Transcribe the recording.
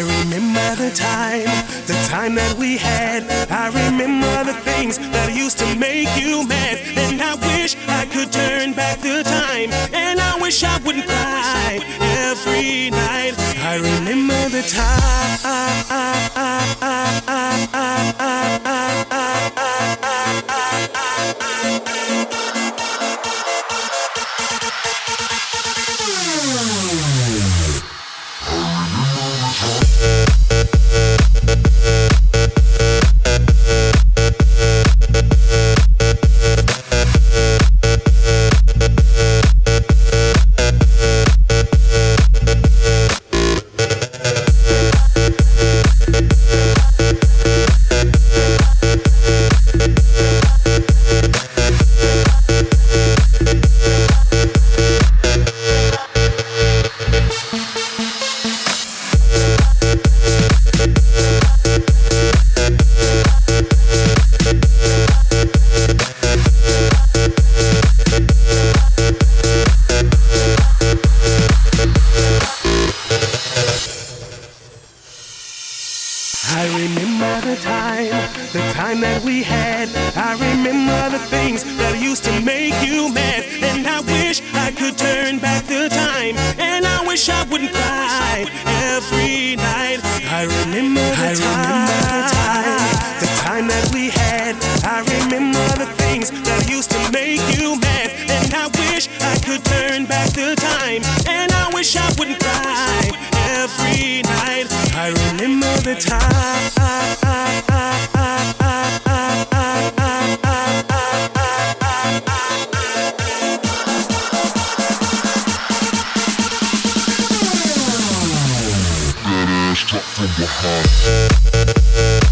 remember the time that we had. I remember the things that used to make you mad. And I wish I could turn back the time. And I wish I wouldn't cry every night. I remember the time. I remember the time that we had. I remember the things that used to make you mad. And I wish I could turn back the time. And I wish I wouldn't cry every night. I remember the time that we had. I remember the things that used to make you mad. And I wish I could turn back the time. And I wish I wouldn't cry every night. I remember the time. That ass top from behind.